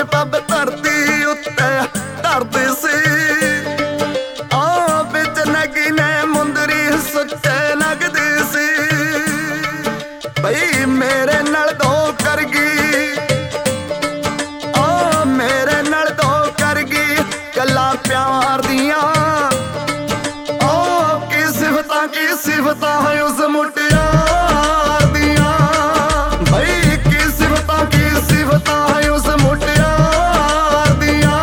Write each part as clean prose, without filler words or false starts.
pub ਧਰਤੀ ਉੱਤੇ ਧਰਦੇ ਸੀ ਆ ਵਿੱਚ ਨਗੀ ਨੇ ਮੁੰਦਰੀ ਸੁੱਚੇ ਲੱਗਦੀ ਸੀ ਬਈ ਮੇਰੇ ਨਾਲ ਦੋ ਕਰ ਗਈ ਆ ਮੇਰੇ ਨਾਲ ਦੋ ਕਰ ਗਈ ਗੱਲਾਂ ਪਿਆਰ ਦੀਆਂ ਆ ਕੀ ਸਿਫਤਾਂ ਹੈ ਉਸ ਮੁਟਿਆਰ ਦੀਆਂ ਬਈ ਕੀ ਸਿਫਤਾਂ ਹੈ ਉਸ ਮੁਟਿਆਰ ਦੀਆਂ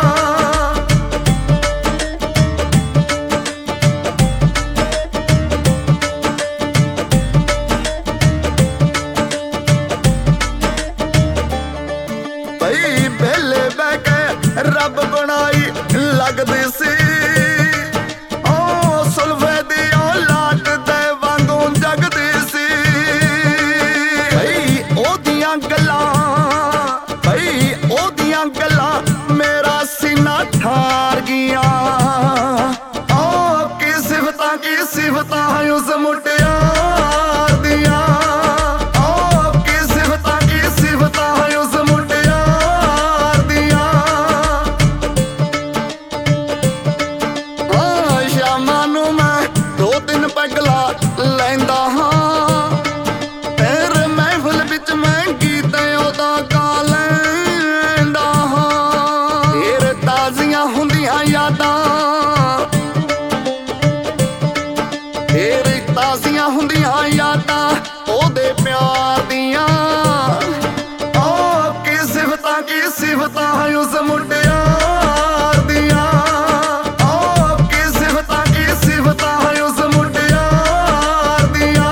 ਬਈ ਵੇਲੇ ਬਹਿ ਕੇ ਰੱਬ ਬਣਾਈ ਲੱਗਦੀ ਸੀ ਉਹ ਸੁਲਵੇ ਦੀ ਔਲਾਦ ਦੇ ਵਾਂਗੂ ਜਗਦੀ ਸੀ ਬਈ ਉਹਦੀਆਂ ਗੱਲਾਂ ਮੇਰਾ ਸੀਨਾ ਠਾਰ ਗਈਆਂ ਉਹ ਕੀ ਸਿਫਤਾਂ ਹੈ ਉਸ ਮੁਟਿਆਰ ਦੀਆਂ ਉਹ ਕੀ ਸਿਫਤਾਂ ਹੈ ਉਸ ਮੁਟਿਆਰ ਦੀਆਂ ਸ਼ਾਮਾਂ ਨੂੰ ਮੈਂ 2-3 ਪੈਗਲਾ ਲੈਂਦਾ ਹਾਂ ਤੇਰੇ ਮਹਿਫਲ ਵਿੱਚ ਮੈਂ ਗੀਤ ਉਹਦਾ ਗਾ ਲੈਂਦਾ ਹਾਂ ਤੇਰੇ ਤਾਜ਼ੀਆਂ ਹੁੰਦੀਆਂ ਯਾਦਾਂ ਤੇਰੇ ਤਾਜ਼ੀਆਂ ਹੁੰਦੀਆਂ ਯਾਦਾਂ ਉਹਦੇ ਪਿਆਰ ਦੀਆਂ ਉਹ ਕੀ ਸਿਫਤਾਂ ਹੈ ਉਸ ਮੁਟਿਆਰ ਦੀਆਂ ਉਹ ਕੀ ਸਿਫਤਾਂ ਹੈ ਉਸ ਮੁਟਿਆਰ ਦੀਆਂ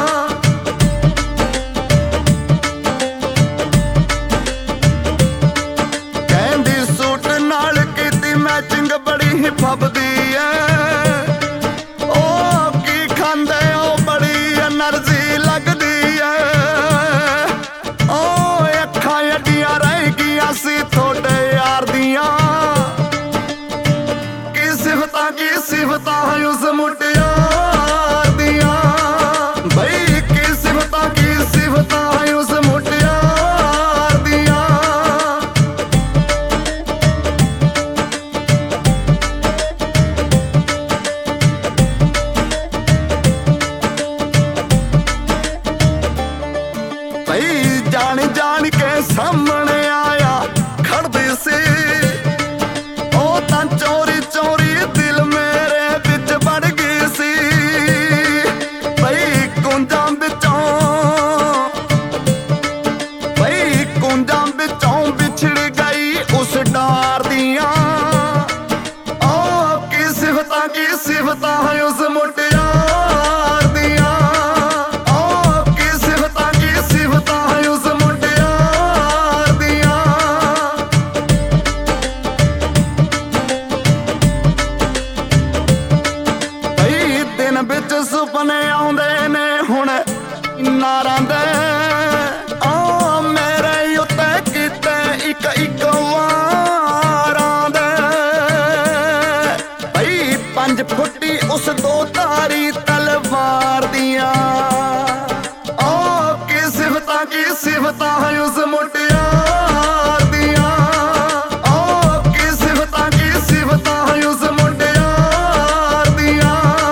ਕਹਿੰਦੀ ਸੂਟ ਨਾਲ ਕੀਤੀ ਮੈਚਿੰਗ ਬੜੀ ਹੀ ਫੱਬਦੀ ਐ ਉਹ ਕੀ ਖਾਂਦੇ ਉਹ ਬੜੀ એનર્ਜੀ ਲੱਗਦੀ ਐ ਉਹ ਅੱਖਾਂ ਅੱਡੀਆਂ ਰਹਿ ਗਈਆਂ ਸੀ ਤੁਹਾਡੇ ਯਾਰ ਦੀਆਂ ਕੀ ਸਿਫਤਾਂ ਹੈ ਉਸ ਮੁਟਿਆਰ ਦੀਆਂ ਬਈ ਕੀ ਸਿਫਤਾਂ ਹੈ ਉਸ ਮੁਟਿਆਰ ਦੀਆਂ ਬਈ ਜਾਣ ਕੇ ਸਾਹਮਣੇ ਆਇਆ ਖੜਦੀ ਸੀ ਉਹ ਤਾਂ ਚੋਰੀ ਦਿਲ ਮੇਰੇ ਵਿੱਚ ਵੜ ਗਈ ਸੀ ਬਈ ਕੁੰਜਾਂ ਵਿੱਚੋਂ ਵਿਛੜ ਗਈ ਉਸ ਡਾਰ ਦੀਆਂ ਉਹ ਕੀ ਸਿਫਤਾਂ ਹੈ ਉਸ ਮੁਟਿਆਰ ਦੀਆਂ ਉਹ ਕੀ ਸਿਫਤਾਂ ਹੈ ਉਸ ਮੁਟਿਆਰ ਦੀਆਂ ਬਈ ਦਿਨ ਵਿੱਚ ਸੁਪਨੇ ਆਉਂਦੇ ਨੇ ਹੁਣ ਨਾਰਾਂ ਦੇ ਆ ਮੇਰੇ ਉੱਤੇ ਕੀਤੇ ਇੱਕ ਵਾਰਾਂ ਦੇ ਬਈ 5 ਫੁੱਟੀ ਉਸ 2 ਧਾਰੀ ਤਲਵਾਰ ਦੀਆਂ ਉਹ ਕੀ ਸਿਫਤਾਂ ਹੈ ਉਸ ਮੁਟਿਆਰ ਦੀਆਂ ਉਹ ਕੀ ਸਿਫਤਾਂ ਹੈ ਉਸ ਮੁਟਿਆਰ ਦੀਆਂ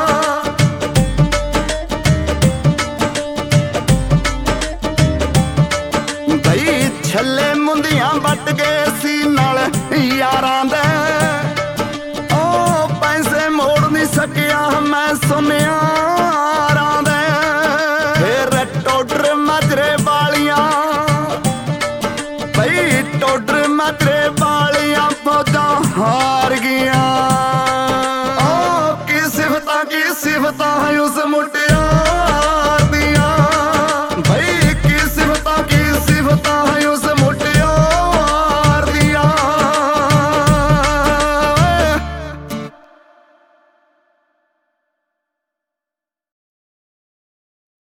ਬਈ ਛੱਲੇ ਮੁੰਦੀਆਂ ਵੱਟ ਗਏ ਸੀ ਨਾਲ ਯਾਰਾਂ ਦੇ ਉਹ ਪੈਸੇ ਮੋੜ ਨਹੀਂ ਸਕਿਆ ਮੈਂ ਸੁਨਿਆਰਾਂ ਦੇ ਫਿਰ ਟੋਡਰ ਮਾਜਰੇ